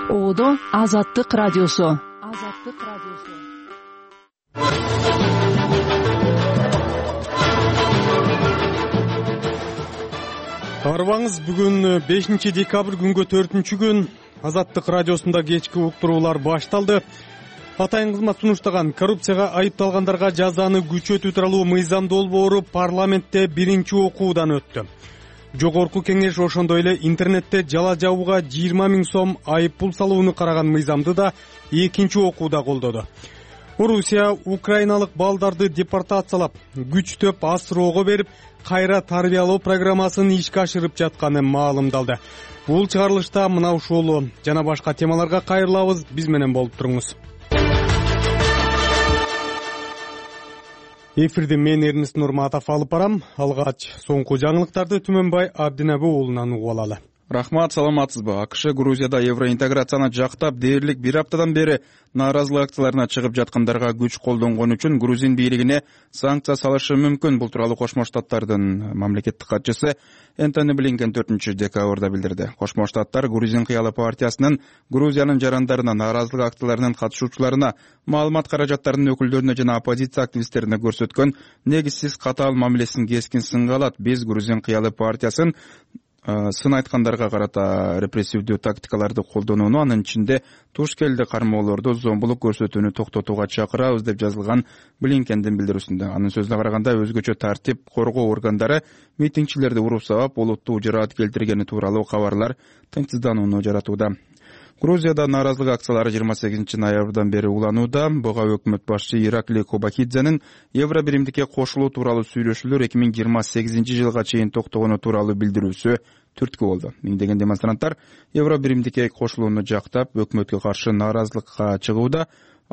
Оодо Азаттык радиосу. Арбаңыз, бүгүн 5 декабрь күнгө 4 күн Азаттык радиосунда кечки уктуруулар башталды. Атайын кызмат сунуштаган коррупцияга айыпталгандарга жазаны күчөтүү тууралуу мыйзам долбоору парламентте биринчи окуудан өттү. Жогорку кеңеш ошондой эле интернетте жала жабууга 20 000 сом айып пул салууну караган мыйзамды да экинчи окууда колдоду. Орусия украиналык балдарды депортациялап, күчтөп асыроого берип, кайра тарбиялоо программасын ишке ашырып жатканы маалымдалды. Бул чыгарылышта мына ушул жана башка темаларга кайрылабыз, биз менен болуп туруңуз. Эфирди мен Эрнест Нурматов алып барам. Алгач соңку жаңылыктарды Түмөнбай Абдинабы уулунан угуп алалы. Рахмат, саламатсызбы? АКШ Грузияда евроинтеграцияны жактап, дээрлик бир аптадан бери нааразылык акцияларына чыгып жаткандарга күч колдонгон үчүн грузин бийлигине санкция салышы мүмкүн. Бул тууралуу Кошмо Штаттардын мамлекеттик катчысы Энтони Блинкен 4 декабрда билдирди. Кошмо Штаттар Грузин кыялы партиясынын Грузиянын жарандарына, нааразылык акцияларынын катышуучуларына, маалымат каражаттарынын өкүлдөрүнө жана оппозиция активисттерине көрсөткөн негизсиз катаал мамилесин кескин сынга алат. Биз Грузин кыялы партиясын сын айткандарга карата репрессивдүү тактикаларды колдонууну, анын ичинде туш келди кармоолорду, зомбулук көрсөтүүнү токтотууга чакырабыз деп жазылган Блинкендин билдирүүсүндө. Анын сөзүнө караганда, өзгөчө тартип коргоо органдары митингчилерди уруп сабап, олуттуу жыраат келтиргени тууралуу кабарлар тынчсызданууну жаратууда. Грузияда нааразылык акциялары 28 ноябрдан бери уланууда. Буга өкмөт башчы Иракли Кобахидзенин евро биримдикке кошулуу тууралуу сүйлөшүүлөр 2028 жылга чейин токтогону тууралуу билдирүүсү түрткү болду. Миңдеген демонстранттар евро биримдикке кошулууну жактап, өкмөткө каршы нааразылыкка чыгууда.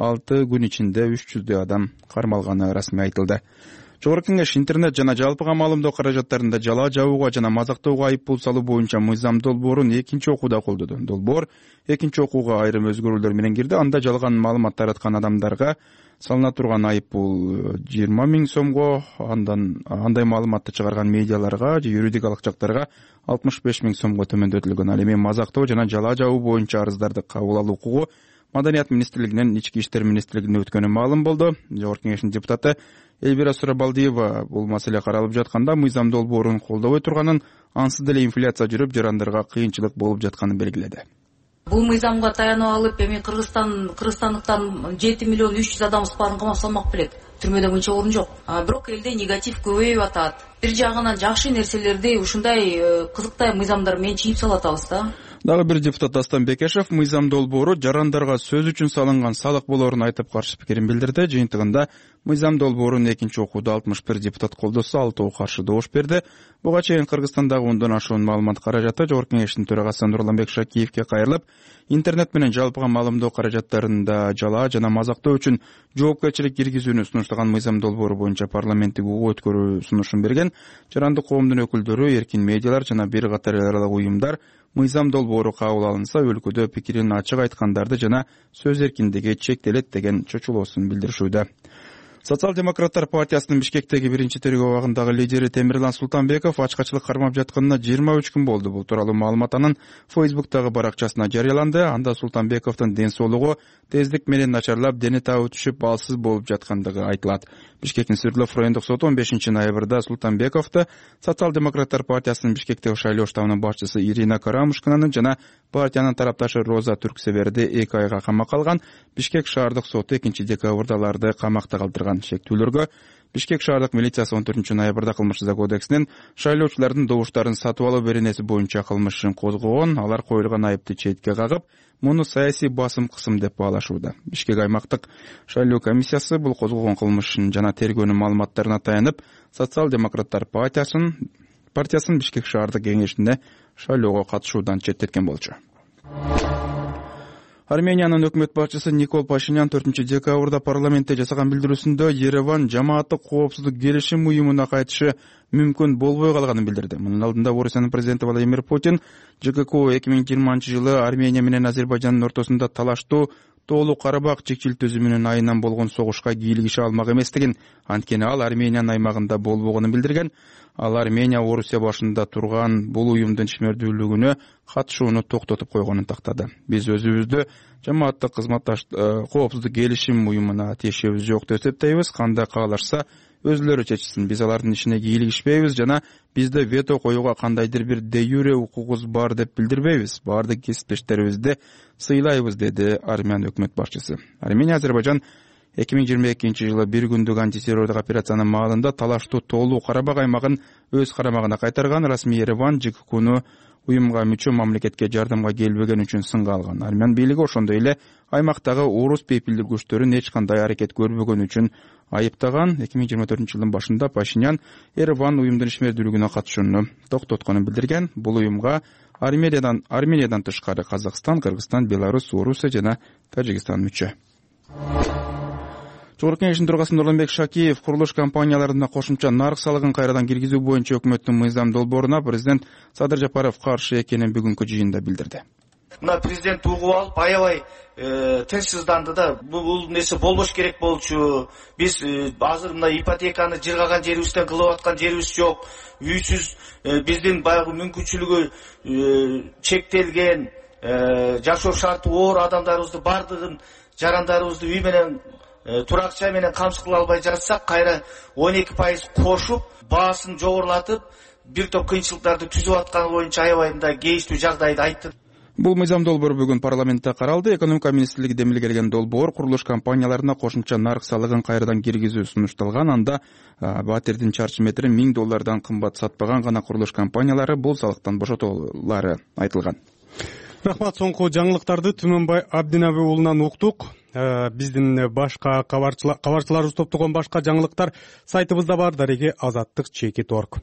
6 күн ичинде 300 адам кармалганы расмий айтылды. Жогорку кеңеш интернет жана жалпыга маалымдоо каражаттарында жала жабууга жана мазактоого айып пул салуу боюнча мыйзам долбоорун экинчи окууда колдоду. Долбоор экинчи окууга айрым өзгөрүүлөр менен кирди. Анда жалган маалымат тараткан адамдарга салына турган айып пул 20 000 сомго, андай маалыматты чыгарган медиаларга же юридикалык жактарга 65 000 сомго төмөндөтүлгөн. Ал эми мазактоо жана жала жабуу боюнча арыздарды кабыл алуу укугу Маданият министрлигинен Ички иштер министрлигине өткөнү маалым болду. Жогорку кеңештин депутаты Эльвира Сурабалдиева бул маселе каралып жатканда мыйзам долбоорун колдобой турганын, ансыз деле инфляция жүрүп, жарандарга кыйынчылык болуп жатканын белгиледи. Бул мыйзамга таянып алып, эми Кыргызстандыктан 7 миллион 300 адам баарын камап салмак белек. Түрмөдө мынча орун жок. Бирок элде негатив көбөйүп атат. Бир жагынан жакшы нерселерди ушундай кызыктай мыйзамдар менен чийип салып атабыз да. Дагы бир депутат Дастан Бекешев мыйзам долбоору жарандарга сөз үчүн салынган салык болоорун айтып каршы пикирин билдирди. Жыйынтыгында мыйзам долбоорун экинчи окууда 61 депутат колдосо, 6 каршы добуш берди. Буга чейин Кыргызстандагы 10дон ашуун маалымат каражаты Жогорку кеңештин төрагасы Нурланбек Шакиевке кайрылып, интернет менен жалпыга маалымдоо каражаттарында жала жана мазактоо үчүн жоопкерчилик киргизүүнү сунуштаган мыйзам долбоору боюнча парламенттик угуу өткөрүү сунушун берген. Жарандык коомдун өкүлдөрү, эркин медиалар жана бир катар эл аралык уюмдар мыйзам долбоору кабыл алынса, өлкөдө пикирин ачык айткандарды жана сөз эркиндиги чектелет деген чочулоосун билдиришүүдө. Социал-демократтар партиясынын Бишкектеги биринчи тергөө абагындагы лидери Темирлан Султанбеков ачкачылык кармап жатканына 23 күн болду. Бул тууралуу маалымат анын Фейсбуктагы баракчасына жарыяланды. Анда Султанбековдун ден соолугу тездик менен начарлап, дени табы түшүп, балсыз болуп жаткандыгы айтылат. Бишкектин Свердлов райондук соту 15 ноябрда Султанбековду Социал-демократтар партиясынын Бишкектеги шайлоо штабынын башчысы Ирина Карамушкинанын жана партиянын тарапташы Роза Түрксеверди 2 айга камакка алган. Бишкек шаардык соту 2 декабрда аларды камакта калтырган. Шектүүлөргө Бишкек шаардык милициясы 14 ноябрда кылмыш жаза кодексинин шайлоочулардын добуштарын сатып алуу беренеси боюнча кылмыш ишин козгогон. Алар коюлган айыпты четке кагып, муну саясий басым кысым деп баалашууда. Бишкек аймактык шайлоо комиссиясы бул козгогон кылмышын жана тергөөнүн маалыматтарына таянып, Социал-демократтар партиясын Бишкек шаардык кеңешине шайлоого катышуудан четтеткен болчу. Армениянын өкмөт башчысы Никол Пашинян 4 декабрда парламентте жасаган билдирүүсүндө Ереван жамааттык коопсуздук келишим уюмуна кайтышы мүмкүн болбой калганын билдирди. Мунун алдында Орусиянын президенти Владимир Путин ЖКК 2020 жылы Армения менен Азербайжандын ортосунда талаштуу Тоолуу Карабак чекчил түзүмүнүн айынан болгон согушка кийлигише алмак эместигин, анткени ал Армениянын аймагында болбогонун билдирген. ал Армения Орусия башында турган бул уюмдун ишмердүүлүгүнө катышууну токтотуп койгонун тактады. Биз өзүбүздү жамааттык коопсуздук келишим уюмуна тиешебиз жок деп эсептейбиз. Кандай каалашса өзүлөрү чечсин. Биз алардын ишине кийлигишпейбиз жана бизде вето коюуга кандайдыр бир де юре укугубуз бар деп билдирбейбиз. Баардык кесиптештерибизди сыйлайбыз, деди Армян өкмөт башчысы. Армения Азербайжан 2022-жылы бир күндүк антитеррорлук операциянын маалында талаштуу тоолуу Карабак аймагын өз карамагына кайтарган. Расмий Ереван ЖККуну уюмга мүчө мамлекетке жардамга келбеген үчүн сынга алган. Армян бийлиги ошондой эле аймактагы орус пейпилдик күчтөрүн эч кандай аракет көрбөгөн үчүн айыптаган. 2024-жылдын башында Пашинян Ереван уюмдун ишмердүүлүгүнө катышууну токтотконун билдирген. Бул уюмга Армениядан тышкары Казакстан, Кыргызстан, Беларусь, Орусия жана Тажикстан мүчө. Жогорку Кеңештин төрагасы Нурланбек Шакиев курулуш компанияларына кошумча нарык салыгын кайрадан киргизүү боюнча өкмөттүн мыйзам долборуна президент Садыр Жапаров каршы экенин бүгүнкү жыйында билдирди. Мына президент угуп алып аябай тынчсызданды да, бул нерсе болбош керек болчу. Биз азыр мына ипотеканы жыргаган жерибизден кылып аткан жерибиз жок. Үйсүз биздин баягы мүмкүнчүлүгү чектелген, жашоо шарты оор адамдарыбызды бардыгын жарандарыбызды үй менен туракча менен камсыз кыла албай жатсак, кайра 12% кошуп, баасын жогорулатып, бир топ кыйынчылыктарды түзүп атканы боюнча аябай мындай кейиштүү жагдайды айтты. Бул мыйзам долбоор бүгүн парламентте каралды. Экономика министрлиги демилгелеген долбоор курулуш компанияларына кошумча нарык салыгын кайрадан киргизүү сунушталган. Анда батирдин чарчы метрин $1000 кымбат сатпаган гана курулуш компаниялары бул салыктан бошотулары айтылган. Рахмат, соңку жаңылыктарды Түмөнбай Абдинаби уулунан уктук. Биздин башка кабарчыларыбыз топтогон башка жаңылыктар сайтыбызда бар. Дареги azаттык.org.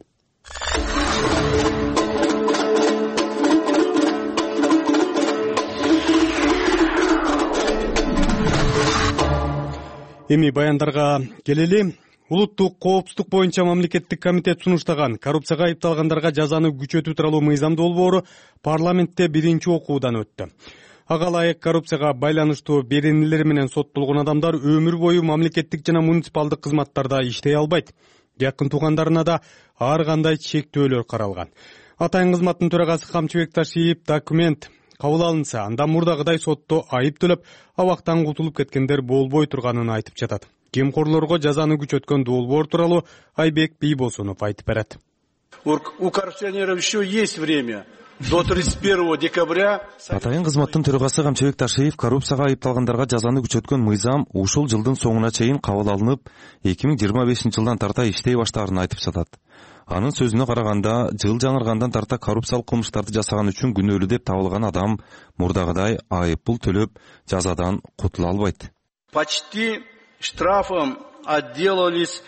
Эми баяндарга келели. Улуттук коопсуздук боюнча мамлекеттик комитет сунуштаган коррупцияга айыпталгандарга жазаны күчөтүү тууралуу мыйзам долбоору парламентте биринчи окуудан өттү. Ага ылайык коррупцияга байланыштуу беренелер менен соттолгон адамдар өмүр бою мамлекеттик жана муниципалдык кызматтарда иштей албайт. Жакын туугандарына да ар кандай чектөөлөр каралган. Атайын кызматтын төрагасы Камчыбек Ташиев документ кабыл алынса, андан мурдагыдай сотто айып төлөп, абактан кутулуп кеткендер болбой турганын айтып жатат. Кемкорлорго жазаны күчөткөн долбоор тууралуу Айбек Бийбосунов айтып берет. У коррупционеров еще есть время. До 31 декабря. Атайын кызматтын төрагасы Камчыбек Ташиев коррупцияга айыпталгандарга жазаны күчөткөн мыйзам ушул жылдын соңуна чейин кабыл алынып, 2025-жылдан тарта иштей баштаарын айтып жатат. Анын сөзүнө караганда, жыл жаңыргандан тарта коррупциялык кылмыштарды жасаган үчүн күнөөлүү деп табылган адам мурдагыдай айыппул төлөп, жазадан кутула албайт. Почти штрафом отделались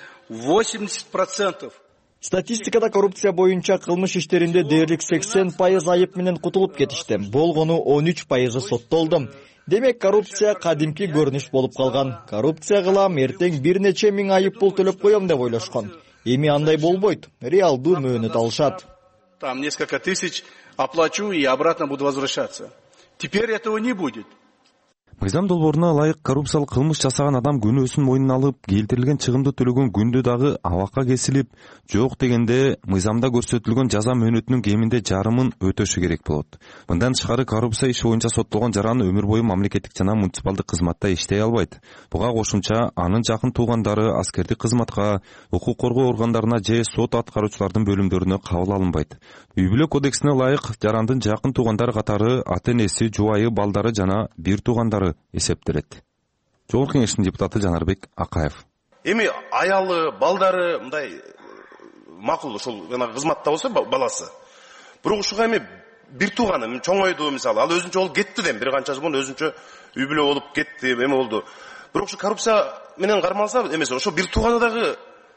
80%. Статистикада коррупция боюнча кылмыш иштеринде дээрлик 80% айып менен кутулуп кетишти. Болгону 13% соттолду. Демек коррупция кадимки көрүнүш болуп калган. Коррупция кылам, эртең бир нече миң айыппул төлөп коем деп ойлошкон. Эми андай болбойт. Реалдуу мөөнөт алышат. Там несколько тысяч оплачу и обратно буду возвращаться. Теперь этого не будет. Мыйзам долбооруна ылайык коррупциялык кылмыш жасаган адам күнөөсүн мойнуна алып, келтирилген чыгымды төлөгөн күндө дагы абакка кесилип, жок дегенде мыйзамда көрсөтүлгөн жаза мөөнөтүнүн кеминде жарымын өтөшү керек болот. Мындан тышкары коррупция иши боюнча соттолгон жаран өмүр бою мамлекеттик жана муниципалдык кызматта иштей албайт. Буга кошумча анын жакын туугандары аскердик кызматка, укук коргоо органдарына же сот аткаруучулардын бөлүмдөрүнө кабыл алынбайт. Үй бүлө кодексине ылайык жарандын жакын туугандары катары ата-энеси, жубайы, балдары жана бир туугандары эсептелет. Жогорку Кеңештин депутаты Жанарбек Акаев. Эми аялы, балдары мындай макул ошол кызматта болсо баласы. Бирок ушуга эми бир тууганы чоңойду мисалы, ал өзүнчө болуп кетти да, бир канча жыл мурун өзүнчө үй бүлө болуп кетти, эме болду. Бирок ушу коррупция менен кармалса эмес, ошо бир тууганы дагы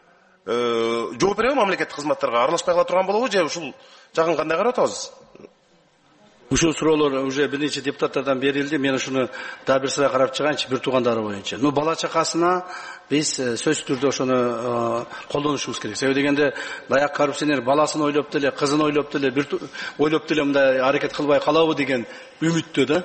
жооп береби мамлекеттик кызматтарга аралашпай кала турган болобу же ушул жагын кандай карап атабыз? Ушул суроолор уже бир нече депутаттардан берилди. Мен ушуну да бир сыра карап чыгайынчы бир туугандары боюнча. Бала чакасына биз сөзсүз түрдө ошону колдонушубуз керек. Себеби дегенде даяк коррупционер баласын ойлоп деле, кызын ойлоп деле, ойлоп деле мындай аракет кылбай калабы деген үмүттө да.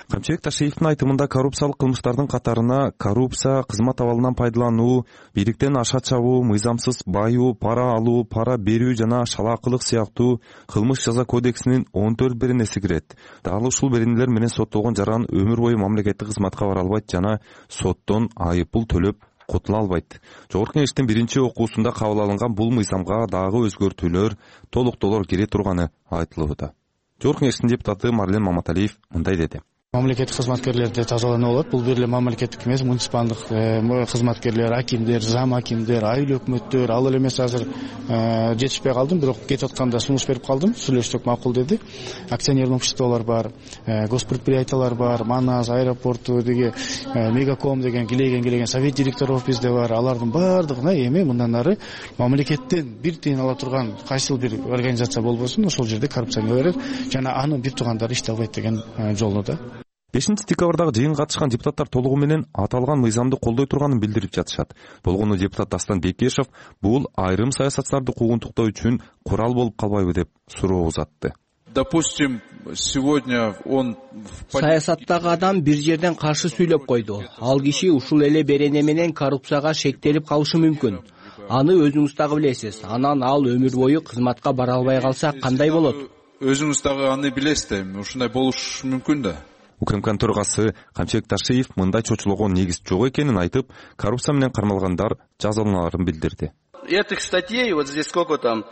Камчыбек Ташиевдин айтымында коррупциялык кылмыштардын катарына коррупция, кызмат абалынан пайдалануу, бийликтен аша чабуу, мыйзамсыз байуу, пара алуу, пара берүү жана шалаакылык сыяктуу кылмыш жаза кодексинин 14 беренеси кирет. Дал ушул беренелер менен соттолгон жаран өмүр бою мамлекеттик кызматка бара албайт жана соттон айыппул төлөп кутула албайт. Жогорку Кеңештин биринчи окуусунда кабыл алынган бул мыйзамга дагы өзгөртүүлөр, толуктоолор кире турганы айтылууда. Жогорку Кеңештин депутаты Марлен Маматалиев мындай деди. Мамлекеттик кызматкерлерди тазаланып алат. Бул бир эле мамлекеттик эмес, муниципалдык кызматкерлер, акимдер, зам акимдер, айыл өкмөттөр, ал эле эмес азыр жетишпей калдым, бирок кетип атканда сунуш берип калдым. Сүйлөшсөк макул деди. Акционерлик обществолор бар, госпредприятиялар бар, Манас, аэропорту деги, Мегаком деген килеген совет директоров бизде бар. Алардын баардыгына эми мындан ары мамлекеттен бир тыйын ала турган кайсыл бир организация болбосун, ошол жерде коррупцияга берет жана анын бир туугандары иштей албайт деген жолдо. 5-декабрдагы жыйынга катышкан депутаттар толугу менен аталган мыйзамды колдой турганын билдирип жатышат. Болгону депутат Дастан Бекешев бул айрым саясатчыларды куугунтуктоо үчүн курал болуп калбайбы деп суроо узатты. Допустим, сегодня он саясаттагы адам бир жерден каршы сүйлөп койду. Ал киши ушул эле берене менен коррупцияга шектелип калышы мүмкүн. Аны өзүңүз дагы билесиз. Анан ал өмүр бою кызматка бара албай калса кандай болот? Өзүңүз дагы аны билесиз. Ушундай болуш мүмкүн да. УКМКнын төрагасы Камчыбек Ташиев мындай чочулоого негиз жок экенин айтып, коррупция менен кармалгандар жазаланаарын билдирди. Этих статей, вот здесь сколько там,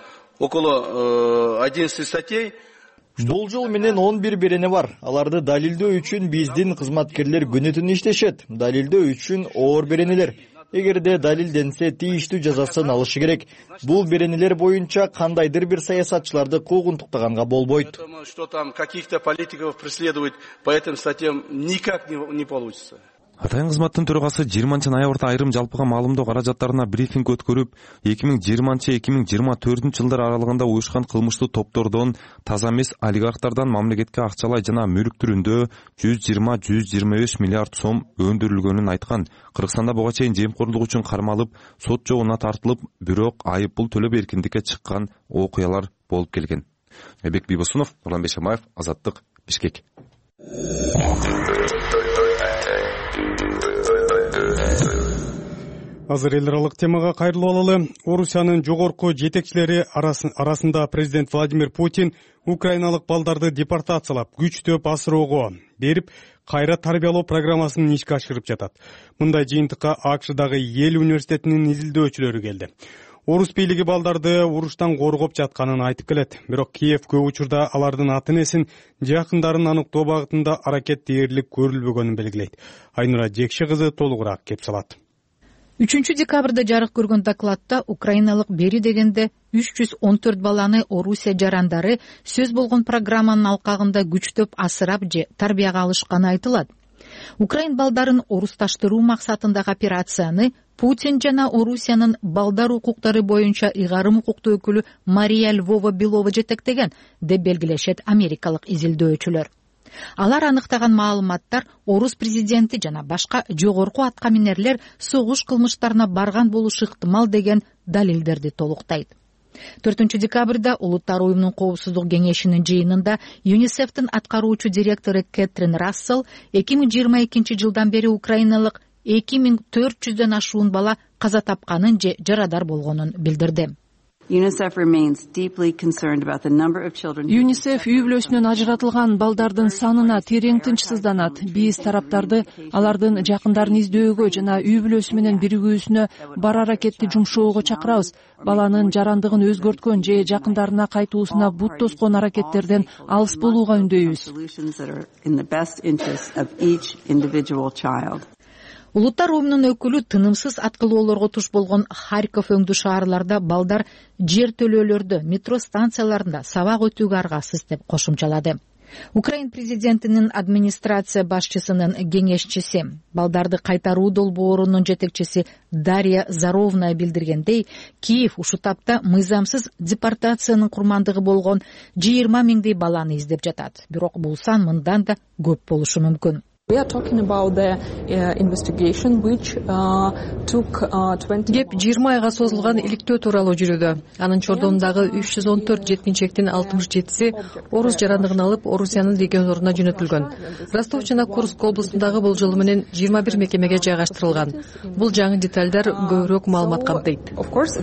около 11 статей. Бул жол менен 11 берене бар. Аларды далилдөө үчүн биздин кызматкерлер күнү-түн иштешет. Далилдөө үчүн оор беренелер. Эгерде далилденсе, тийиштүү жазасын алышы керек. Бул беренелер боюнча кандайдыр бир саясатчыларды куугунтуктаганга болбойт. Что там каких-то политиков преследовать по этим статьям никак не получится. Атайын кызматтын төрагасы 20-ноябрда айрым жалпыга маалымдоо каражаттарына брифинг өткөрүп, 2020-2024 жылдар аралыгында уюшкан кылмыштуу топтордон, таза эмес олигархтардан мамлекетке акчалай жана мүлк түрүндө 120-125 миллиард сом өндүрүлгөнүн айткан. Кыргызстанда буга чейин жемкорлук үчүн кармалып, сот жогуна тартылып, бирок айыппул төлөп эркиндикке чыккан окуялар болуп келген. Эбек Бибосунов, Нурлан Бешемаев, Азаттык, Бишкек. Азыр эл аралык темага кайрылып алалы. Орусиянын жогорку жетекчилери арасында президент Владимир Путин украиналык балдарды депортациялап, күчтөп асыроого берип, кайра тарбиялоо программасын ишке ашырып жатат. Мындай жыйынтыкка АКШдагы Йель университетинин изилдөөчүлөрү келди. Орус бийлиги балдарды уруштан коргоп жатканын айтып келет. Бирок Киев көп учурда алардын ата-энесин, жакындарын аныктоо багытында аракет дээрлик көрүлбөгөнүн белгилейт. Айнура Жекши кызы толугураак кеп салат. 3 декабрда жарык көргөн докладта украиналык бери дегенде 314 баланы Орусия жарандары сөз болгон программанын алкагында күчтөп асырап же тарбияга алышканы айтылат. Украин балдарын орусташтыруу максатындагы операцияны Путин жана Орусиянын балдар укуктары боюнча ыйгарым укуктуу өкүлү Мария Львова Белова жетектеген деп белгилешет америкалык изилдөөчүлөр. Алар аныктаган маалыматтар орус президенти жана башка жогорку аткаминерлер согуш кылмыштарына барган болушу ыктымал деген далилдерди толуктайт. 4 декабрда Улуттар уюмунун коопсуздук кеңешинин жыйынында ЮНИСЕФтин аткаруучу директору Кэтрин Рассел 2022 жылдан бери украиналык 2400дөн ашуун бала каза тапканын же жарадар болгонун билдирди. ЮНИСЕФ үй бүлөсүнөн ажыратылган балдардын санына терең тынчсызданат. Биз тараптарды алардын жакындарын издөөгө жана үй бүлөсү менен биригүүсүнө бар аракетти жумшоого чакырабыз. Баланын жарандыгын өзгөрткөн же жакындарына кайтуусуна бут тоскон аракеттерден алыс болууга үндөйбүз. Улуттар уюмунун өкүлү тынымсыз аткылоолорго туш болгон Харьков өңдүү шаарларда балдар жер төлөөлөрдө, метро станцияларында сабак өтүүгө аргасыз деп кошумчалады. Украин президентинин администрация башчысынын кеңешчиси, балдарды кайтаруу долбоорунун жетекчиси Дарья Заровна билдиргендей, Киев ушу тапта мыйзамсыз депортациянын курмандыгы болгон 20 миңдей баланы издеп жатат. Бирок бул сан мындан да көп болушу мүмкүн. Кеп 20 айга созулган иликтөө тууралуу жүрүүдө. Анын чордонундагы 314 жеткинчектин 67си орус жарандыгын алып, Орусиянын региондоруна жөнөтүлгөн. Ростов жана Курск облустундагы болжолу менен 21 мекемеге жайгаштырылган. Бул жаңы деталдар көбүрөөк маалымат камтыйт.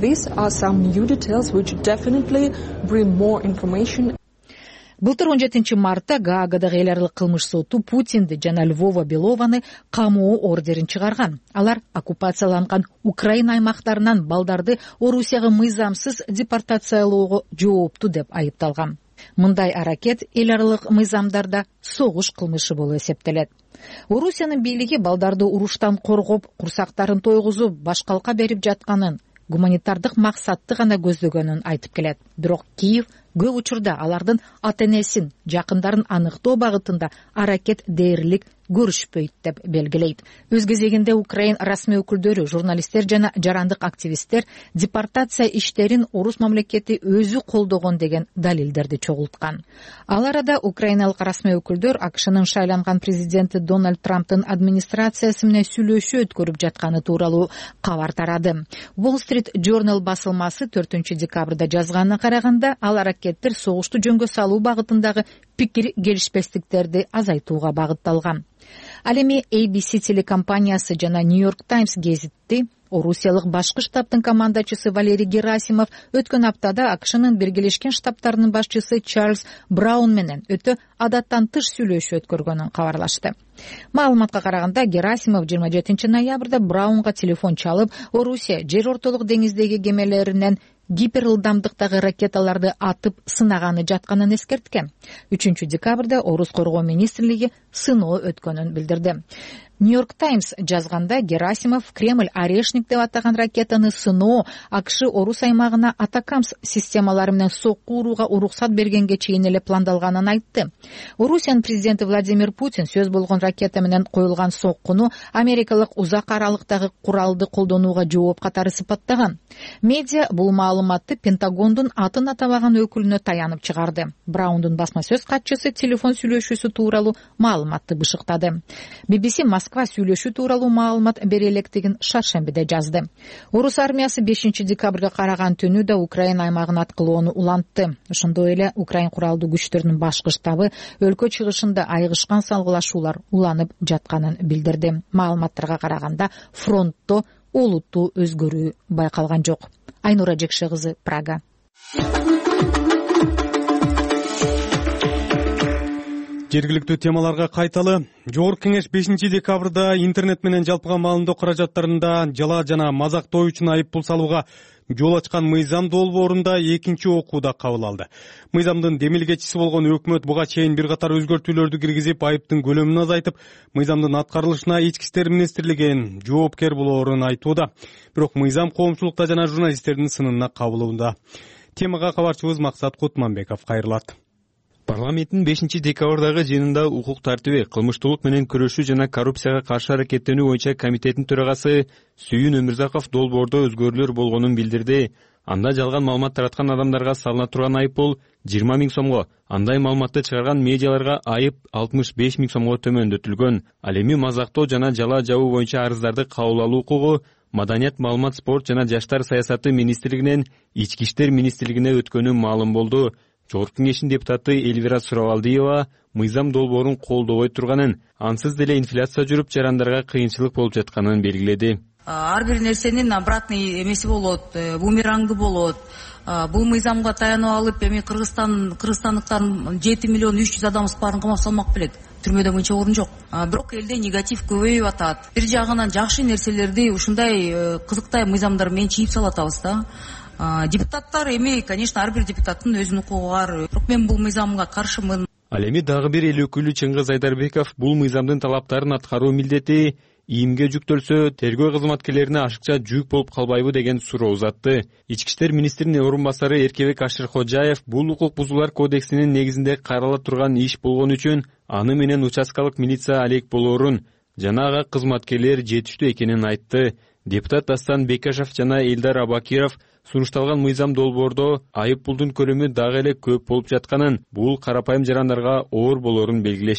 Былтыр 17 мартта Гаагадагы эл аралык кылмыш соту Путинди жана Львова Белованы камоо ордерин чыгарган. Алар оккупацияланган Украина аймактарынан балдарды Орусияга мыйзамсыз депортациялоого жоопту деп айыпталган. Мындай аракет эл аралык мыйзамдарда согуш кылмышы болуп эсептелет. Орусиянын бийлиги балдарды уруштан коргоп, курсактарын тойгузуп, башкалка берип жатканын, гуманитардык максатты гана көздөгөнүн айтып келет. Бирок Киев көп учурда алардын ата-энесин, жакындарын аныктоо багытында аракет дээрлик көрүшпөйт деп белгилейт. Өз кезегинде Украин расмий өкүлдөрү, журналисттер жана жарандык активисттер депортация иштерин орус мамлекети өзү колдогон деген далилдерди чогулткан. Ал арада украиналык расмий өкүлдөр АКШнын шайланган президенти Дональд Трамптын администрациясы менен сүйлөшүү өткөрүп жатканы тууралуу кабар тарады. Wall Street Journal басылмасы 4 декабрда жазганына караганда, ал аракеттер согушту жөнгө салуу багытындагы пикир келишпестиктерди азайтууга багытталган. Ал эми ABC телекомпаниясы жана New York Times гезити Орусиялык башкы штабтын командачысы Валерий Герасимов өткөн аптада АКШнын Биргелешкен Штабтарынын башчысы Чарльз Браун менен өтө адаттан тыш сүйлөшүү өткөргөнүн кабарлашты. Маалыматка караганда, Герасимов 27 ноябрда Браунга телефон чалып, Орусия жер ортолук деңиздеги кемелеринен гиперылдамдыктагы ракеталарды атып сынаганы жатканын эскерткен. 3 декабрда Орус коргоо министрлиги сыноо өткөнүн билдирди. New York Times жазганда, Герасимов Кремль Орешник деп атаган ракетаны сыноо АКШ Орус аймагына Атакамс системалары менен сокку урууга уруксат бергенге чейин эле пландалганын айтты. Орусиянын президенти Владимир Путин сөз болгон ракета менен коюлган соккуну америкалык узак аралыктагы куралды колдонууга жооп катары сыпаттаган. Медиа бул маалыматты Пентагондун атын атабаган өкүлүнө таянып чыгарды. Браундун басма сөз катчысы телефон сүйлөшүүсү тууралуу маалыматты бышыктады. BBC Москва сүйлөшүү тууралуу маалымат бере электигин шаршембиде жазды. Орус армиясы 5 декабрга караган түнү да Украина аймагын аткылоону улантты. Ошондой эле Украин куралдуу күчтөрүнүн башкы штабы өлкө чыгышында айгышкан салгылашуулар уланып жатканын билдирди. Маалыматтарга караганда, фронтто олуттуу өзгөрүү байкалган жок. Айнура Жекше кызы, Прага. Жергиликтүү темаларга кайталы. Жогорку кеңеш 5 декабрда интернет менен жалпыга маалымдоо каражаттарында жала жана мазактоо үчүн айыппул салууга жол ачкан мыйзам долбоорунда экинчи окууда кабыл алды. Мыйзамдын демилгечиси болгон өкмөт буга чейин бир катар өзгөртүүлөрдү киргизип, айыптын көлөмүн азайтып, мыйзамдын аткарылышына Ички иштер министрлиги жоопкер болоорун айтууда. Бирок мыйзам коомчулукта жана журналисттердин сынына кабылууда. Темага кабарчыбыз Максат Кутманбеков кайрылат. Парламенттин 5 декабрдагы жыйынында укук тартиби, кылмыштуулук менен күрөшүү жана коррупцияга каршы аракеттенүү боюнча комитеттин төрагасы Сүйүн Өмүрзаков долбоордо өзгөрүүлөр болгонун билдирди. Анда жалган маалымат тараткан адамдарга салына турган айыппул 20 000 сомго, андай маалыматты чыгарган медиаларга айып 65 000 сомго төмөндөтүлгөн. Ал эми мазактоо жана жала жабуу боюнча арыздарды кабыл алуу укугу Маданият, маалымат, спорт жана жаштар саясаты министрлигинен Ички иштер министрлигине өткөнү маалым болду. Жогорку кеңештин депутаты Эльвира Суравалдиева мыйзам долбоорун колдобой турганын, ансыз деле инфляция жүрүп, жарандарга кыйынчылык болуп жатканын белгиледи. Ар бир нерсенин обратный эмеси болот, бумерангы болот. Бул мыйзамга таянып алып, эми кыргызстандыктардын 7 300 000 адамыбыз баарын камап салмак белек. Түрмөдө мынча орун жок. Бирок элде негатив көбөйүп атат. Бир жагынан жакшы нерселерди ушундай кызыктай мыйзамдар менен чийип салатабыз да. Депутаттар эми, конечно, ар бир депутаттын өзүнүн укугу бар. Бирок мен бул мыйзамга каршымын. Ал эми дагы бир эл өкүлү Чыңгыз Айдарбеков бул мыйзамдын талаптарын аткаруу милдети ийимге жүктөлсө, тергөө кызматкерлерине ашыкча жүк болуп калбайбы деген суроо узатты. Ички иштер министринин орун басары Эркебек Ашыркожаев бул укук бузуулар кодексинин негизинде карала турган иш болгон үчүн аны менен участкалык милиция алек болоорун жана ага кызматкерлер жетиштүү экенин айтты. Депутат Дастан Бекашев жана Элдар Абакиров сунушталган мыйзам долбоордо айыппулдун көлөмү дагы эле көп болуп жатканын, бул карапайым жарандарга оор болоорун белгилешти.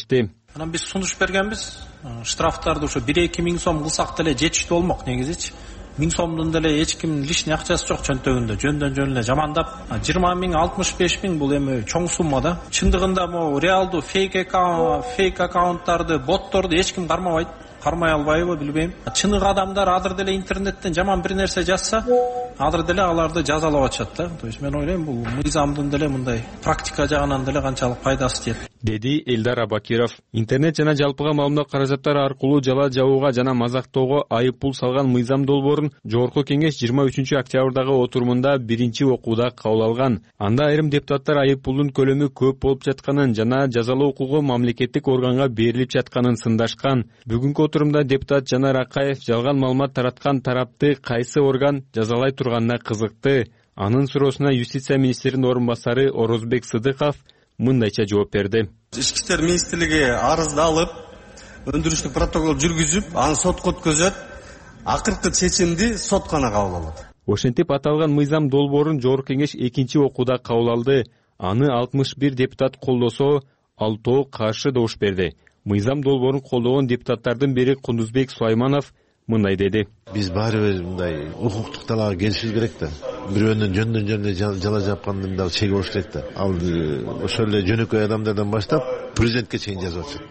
Анан биз сунуш бергенбиз. Штрафтарды ошо 1-2 миң сом кылсак деле жетиштүү болмок негизичи. 1000 сомдун деле эч ким лишний акчасы жок чөнтөгүндө. Жөндөн жөн эле жамандап 20 миң, 65 миң бул эми чоң сумма да. Чындыгында могу реалдуу фейк аккаунттарды, ботторду эч ким кармабайт. Кармай албайбы билбейм. Чыныгы адамдар азыр деле интернеттен жаман бир нерсе жазса, азыр деле аларды жазалап атышат да. То есть мен ойлойм бул мыйзамдын деле мындай практика жагынан деле канчалык пайдасы тиет, деди Элдар Абакиров. Интернет жана жалпыга маалымат каражаттары аркылуу жала жабууга жана мазактоого айып пул салган мыйзам долбоорун Жогорку Кеңеш 23-октябрдагы отурумунда биринчи окууда кабыл алган. Анда айрым депутаттар айып пулдун көлөмү көп болуп жатканын жана жазалоо укугу мамлекеттик органга берилип жатканын сындашкан. Бүгүнкү отурумда депутат Жанар Акаев жалган маалымат тараткан тарапты кайсы орган жазалай турганына кызыкты. Анын суроосуна юстиция министринин орун басары Орозбек Сыдыков мындайча жооп берди. Ички иштер министрлиги арызды алып, өндүрүштүк протокол жүргүзүп, аны сотко өткөзөт. Акыркы чечимди сот гана кабыл алат. Ошентип аталган мыйзам долбоорун Жогорку Кеңеш экинчи окууда кабыл алды. Аны 61 депутат колдосо, 6 каршы добуш берди. Мыйзам долбоорун колдогон депутаттардын бири Кундузбек Сулайманов мындай деди. Биз баары бир мындай укуктук талаага келишибиз керек да. Бирөөнүн жөндөн жала жапкандын дагы чеги болуш керек да. Ал ошол эле жөнөкөй адамдардан баштап президентке чейин жазып атышат.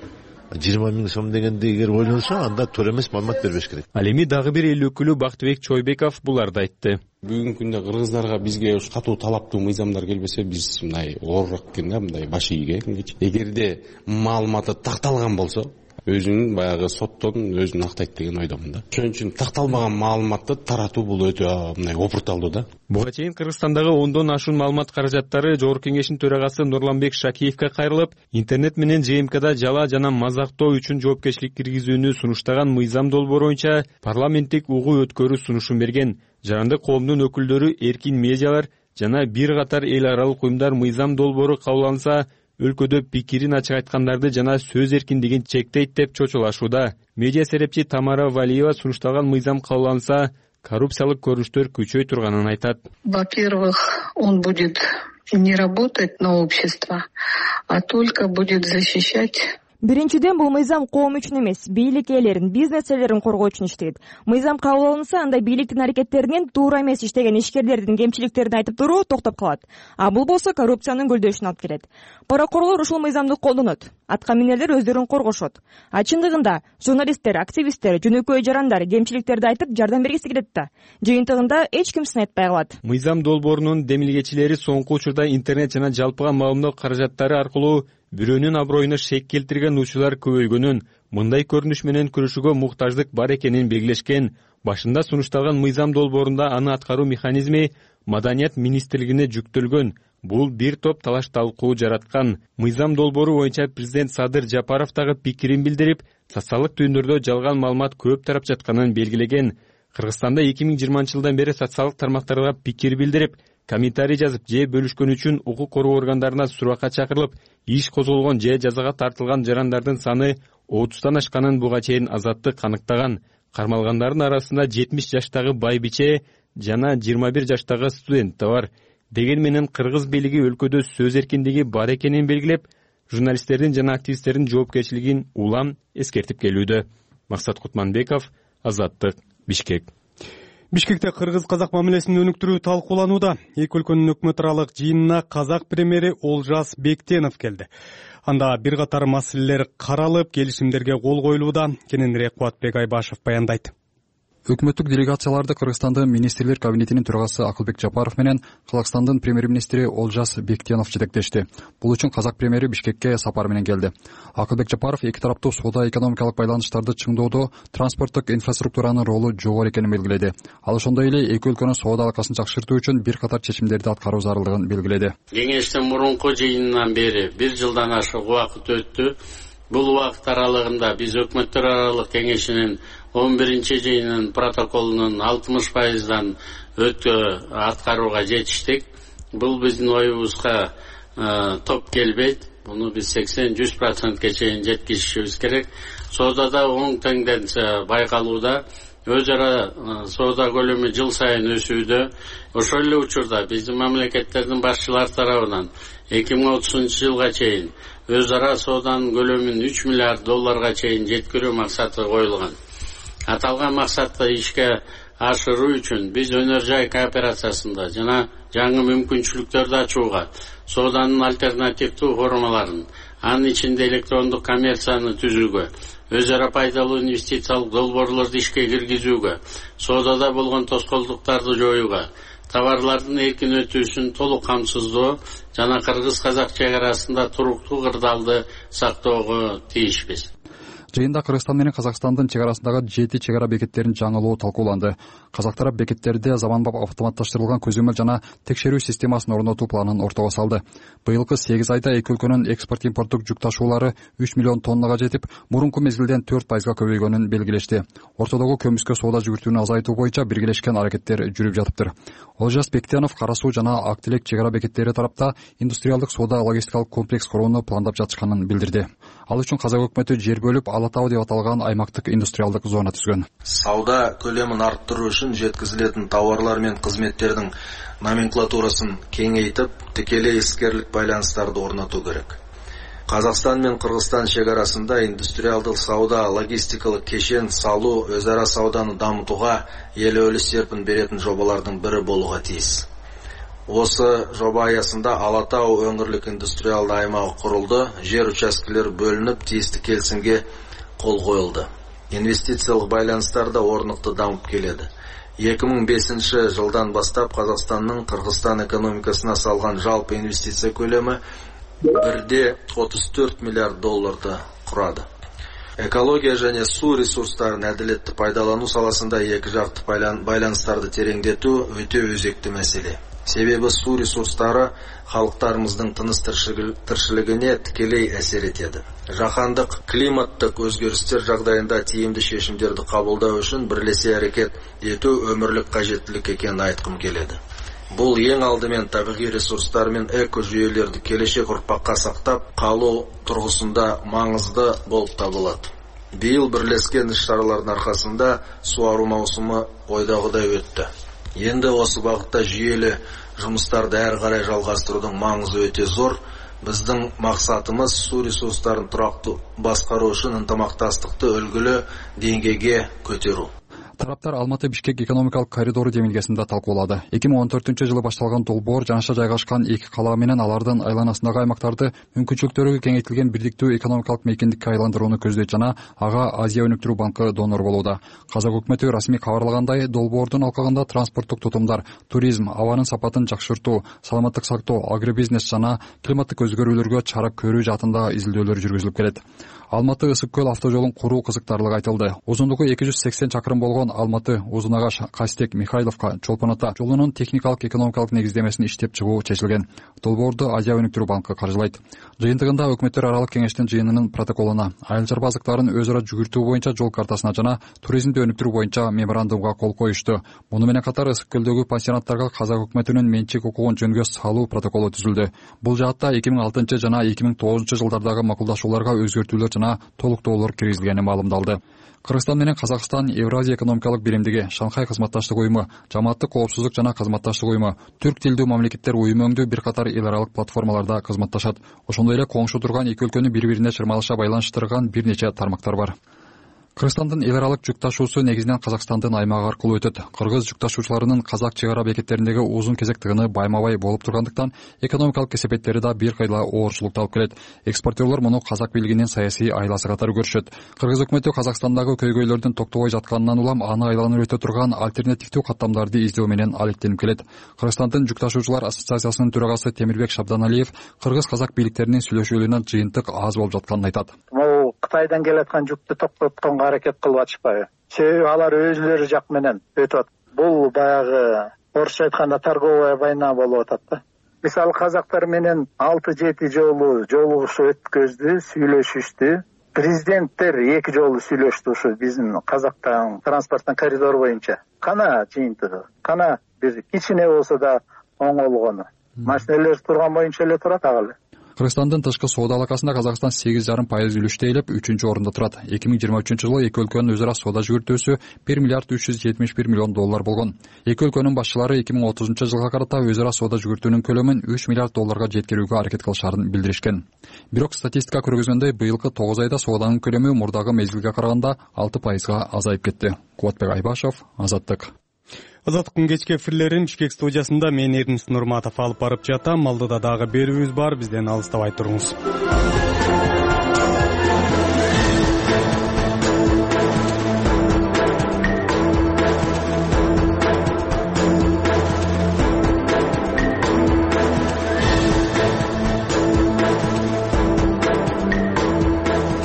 20 миң сом дегенде эгер ойлонсо, анда туура эмес маалымат бербеш керек. Ал эми дагы бир эл өкүлү Бактыбек Чойбеков буларды айтты. Бүгүнкү күндө кыргыздарга бизге катуу талаптуу мыйзамдар келбесе, биз мындай оорураак экен да, мындай баш ийге. Эгерде маалыматы такталган болсо, өзүнүн баягы соттон өзүн актайт деген ойдомун да. Ошон үчүн такталбаган маалыматты таратуу бул өтө мындай опурталдуу да. Буга чейин Кыргызстандагы 10дон ашуун маалымат каражаттары Жогорку Кеңештин төрагасы Нурланбек Шакиевке кайрылып, интернет менен ЖМКда жала жана мазактоо үчүн жоопкерчилик киргизүүнү сунуштаган мыйзам долбоору боюнча парламенттик угуу өткөрүү сунушун берген. Жарандык коомдун өкүлдөрү, эркин медиалар жана бир катар эл аралык уюмдар мыйзам долбоору кабыл алынса, өлкөдө пикирин ачык айткандарды жана сөз эркиндигин чектейт деп чочулашууда. Медиа серепчи Тамара Валиева сунушталган мыйзам кабыл алынса, коррупциялык көрүнүштөр күчөй турганын айтат. Во-первых, он будет не работать на общество, а только будет защищать. Биринчиден, бул мыйзам коом үчүн эмес, бийлик ээлерин, бизнес ээлерин коргоо үчүн иштейт. Мыйзам кабыл алынса, анда бийликтин аракеттеринен туура эмес иштеген ишкерлердин кемчиликтерин айтып туруу токтоп калат. А бул болсо коррупциянын гүлдөшүнө алып келет. Прокурорлор ушул мыйзамды колдонот. Аткаминерлер өздөрүн коргошот. А чындыгында журналисттер, активисттер, жөнөкөй жарандар кемчиликтерди айтып жардам бергиси келет да. Жыйынтыгында эч ким сынайтпай калат. Мыйзам долбоорунун демилгечилери соңку учурда интернет жана жалпыга маалымат каражаттары аркылуу бирөөнүн аброюна шек келтирген учурлар көбөйгөнүн, мындай көрүнүш менен күрөшүүгө муктаждык бар экенин белгилешкен. Башында сунушталган мыйзам долбоорунда аны аткаруу механизми Маданият министрлигине жүктөлгөн. Бул бир топ талаш талкуу жараткан. Мыйзам долбоору боюнча президент Садыр Жапаров дагы пикирин билдирип, социалдык түйүндөрдө жалган маалымат көп тарап жатканын белгилеген. Кыргызстанда 2020-жылдан бери социалдык тармактарга пикир билдирип, комментарий жазып же бөлүшкөн үчүн укук коргоо органдарына суракка чакырылып, иш козголгон же жазага тартылган жарандардын саны 30тан ашканын буга чейин Азаттык аныктаган. Кармалгандардын арасында 70 жаштагы байбиче жана 21 жаштагы студент да бар. Деген менен кыргыз бийлиги өлкөдө сөз эркиндиги бар экенин белгилеп, журналисттердин жана активисттердин жоопкерчилигин улам эскертип келүүдө. Максат Кутманбеков, Азаттык, Бишкек. Бишкекте кыргыз-казак мамилесин өнүктүрүү талкууланууда. Эки өлкөнүн өкмөт аралык жыйынына казак премьери Олжас Бектенов келди. Анда бир катар маселелер каралып, келишимдерге кол коюлууда. Кененирээк Кубатбек Айбашев баяндайт. Өкмөттүк делегацияларды Кыргызстандын министрлер кабинетинин төрагасы Акылбек Жапаров менен Кыргызстандын премьер-министри Олжас Бектенов жетектешти. Бул үчүн казак премьери Бишкекке сапар менен келди. Акылбек Жапаров эки тараптуу соода-экономикалык байланыштарды чыңдоодо транспорттук инфраструктуранын ролу жогору экенин белгиледи. Ал ошондой эле эки өлкөнүн соода алакасын жакшыртуу үчүн бир катар чечимдерди аткаруу зарылдыгын белгиледи. Кеңештин мурунку жыйынынан бери 1 жылдан ашык убакыт өттү. Бул убакыт аралыгында биз өкмөттөр аралык кеңешинин 11-ci жыйынын протоколунун 60%дан өтө аткарууга жетиштик. Бул биздин оюбузга топ келбейт. Буну биз 80-100%ке чейин жеткизишибиз керек. Соодада оң тенденция байкалууда. өз ара соода көлөмү жыл сайын өсүүдө. Ошол эле учурда биздин мамлекеттердин башчылары тарабынан 2030 жылга чейин өз ара сооданын көлөмүн 3 миллиард долларга чейин жеткирүү максаты коюлган. Аталган максатты ишке ашыруу үчүн биз өнөр жай кооперациясында жана жаңы мүмкүнчүлүктөрдү ачууга, сооданын альтернативдүү формаларын, анын ичинде электрондук коммерцияны түзүүгө, өз ара пайдалуу инвестициялык долбоорлорду ишке киргизүүгө, соодада болгон тоскоолдуктарды жоюуга, товарлардын эркин өтүүсүн толук камсыздоо жана кыргыз-казак чек арасында туруктуу кырдаалды сактоого тийишпиз. Жыйында Кыргызстан менен Казакстандын чек арасындагы 7 чек ара бекеттерин жаңылоо талкууланды. Казак тарап бекеттерде заманбап автоматташтырылган көзөмөл жана текшерүү системасын орнотуу планын ортого салды. Быйылкы 8 айда эки өлкөнүн экспорт-импорттук жүк ташуулары 3 миллион тоннага жетип, мурунку мезгилден 4% көбөйгөнүн белгилешти. Ортодогу көмүскө соода жүгүртүүнү азайтуу боюнча биргелешкен аракеттер жүрүп жатыптыр. Олжас Бектиянов Кара Суу жана Ак Тилек чек ара бекеттери тарапта индустриалдык соода логистикалык комплекс курууну пландап жатышканын билдирди. Ал үчүн Казак өкмөтү жер бөлүп Ала Тау деп аталган аймактык индустриалдык зона түзгөн. Сауда көлөмүн арттыруу үчүн жеткизилетін товарлар мен кызметтердин номенклатурасын кеңейтип, тикелей искерлик байланыстарды орнотуу керек. Казакстан мен Кыргызстан чек арасында индустриалдык сауда логистикалык кешен салуу өз ара сауданы дамытууга элөөлүү серпин беретін жобалардын бири болууга тийиз. Осы жоба аясында Ала Тау өңүрлүк индустриалды аймагы курулду, жер участкелери бөлүнүп, тийиштүү келисимге кол коюлду. Инвестициялык байланыштар да орнуктуу дамып келеді. 2005 жылдан бастап Казакстандын Кыргызстан экономикасына салган жалпы инвестиция көлөмү 1,34 миллиард долларды курады. Экология және суу ресурстарын әділетті пайдалану саласында эки жакты байланыштарды тереңдетүү өтө өзекті маселе. Себебі суу ресурстары халықтарымыздың тыныс тіршілігіне тікелей әсер етеді. Жаһандық климаттық өзгерістер жағдайында тиімді шешімдерді қабылдау үшін бірлесе әрекет ету өмірлік қажеттілік екенін айтқым келеді. Бұл ең алдымен табиғи ресурстар мен экожүйелерді келешек ұрпаққа сақтап қалу тұрғысында маңызды болып табылады. Биыл бірлескен іс-шаралардың арқасында суару маусымы ойдағыдай өтті. Енді осы бағытта жүйелі жұмыстарды әрі қарай жалғастырудың маңызы өте зор. Біздің мақсатымыз су ресурстарын тұрақты басқару үшін ынтымақтастықты үлгілі деңгейге көтеру. Тараптар Алматы-Бишкек экономикалык коридору демилгесинде талкуулады. 2014 жылы башталган долбоор жанаша жайгашкан эки кала менен алардын айланасындагы аймактарды мүмкүнчүлүктөрү кеңейтилген бирдиктүү экономикалык мейкиндикке айландырууну көздөйт жана ага Азия өнүктүрүү банкы донор болууда. Казак өкмөтү расмий кабарлагандай, долбоордун алкагында транспорттук тутумдар, туризм, абанын сапатын жакшыртуу, саламаттык сактоо, агробизнес жана климаттык өзгөрүүлөргө чара көрүү жаатында изилдөөлөр жүргүзүлүп келет. Алматы Ысык көл автожолун куруу кызыктарлыгы айтылды. Узундугу 280 чакырым болгон Алматы Узунагаш Кастек Михайловка Чолпон ата жолунун техникалык экономикалык негиздемесин иштеп чыгуу чечилген. Долбоорду Азия өнүктүрүү банкы каржылайт. Жыйынтыгында өкмөттөр аралык кеңештин жыйынынын протоколуна, айыл чарбаздыктарын өз ара жүгүртүү боюнча жол картасына жана туризмди өнүктүрүү боюнча меморандумга кол коюшту. Муну менен катар Ысык көлдөгү пансионаттарга казак өкмөтүнүн менчик укугун жөнгө салуу протоколу түзүлдү. Бул жаатта 2006 жана 2009 жылдардагы макулдашууларга өзгөртүүлөр жана толуктоолор киргизилгени маалымдалды. Кыргызстан менен Казакстан Евразия экономикалык биримдиги, Шанхай кызматташтык уюму, Жамааттык коопсуздук жана кызматташтык уюму, түрк тилдүү мамлекеттер уюму өңдүү бир катар эл аралык платформаларда кызматташат. Ошондой эле коңшу турган эки өлкөнү бири-бирине чырмалыша байланыштырган бир нече тармактар бар. Кыргызстандын эл аралык жүк ташуусу негизинен Казакстандын аймагы аркылуу өтөт. Кыргыз жүк ташуучуларынын казак чек ара бекеттериндеги узун кезек тыгыны байма-бай болуп тургандыктан экономикалык кесепеттери да бир кыйла оорчулук алып келет. Экспортерлор муну казак бийлигинин саясий айласы катары көрүшөт. Кыргыз өкмөтү Казакстандагы көйгөйлөрдүн токтобой жатканынан улам аны айланып өтө турган альтернативдүү каттамдарды издөө менен алектенип келет. Кыргызстандын жүк ташуучулар ассоциациясынын төрагасы Темирбек Шабданалиев кыргыз-казак бийликтеринин сүйлөшүүлөрүнөн жыйынтык аз болуп жатканын айтат. Кытайдан келаткан жүктү токтотконго аракет кылып атышпайбы? Себеби алар өзүлөрү жак менен өтүп атат. Бул баягы орусча айтканда торговая война болуп атат да. Мисалы казактар менен 6-7 жолу жолугушуу өткөздү, сүйлөшүштү. Президенттер 2 жолу сүйлөштү ушу биздин казактан транспорттун коридору боюнча. Кана жыйынтыгы, кана бир кичине болсо да оңолгону. Машиналер турган боюнча эле турат ага эле. Кыргызстандын тышкы соода алакасында Казакстан 8,5% үлүштө ээлеп 3-орунда турат. 2023-жылы эки өлкөнүн өзара соода жүгүртүүсү $1 миллиард 371 миллион болгон. Эки өлкөнүн башчылары 2030-жылга карата өзара соода жүгүртүүнүн көлөмүн $3 миллиард жеткирүүгө аракет кылышарын билдиришкен. Бирок статистика көргөзгөндөй быйылкы 9 айда сооданын көлөмү мурдагы мезгилге караганда 6%га азайып кетти. Кубатбек Айбашев, Азаттык. Азаттыктын кечки эфирлерин Бишкек студиясында мен Эрдинис Нурматов алып барып жатам. Алдыда дагы берүүбүз бар, бизден алыстабай туруңуз.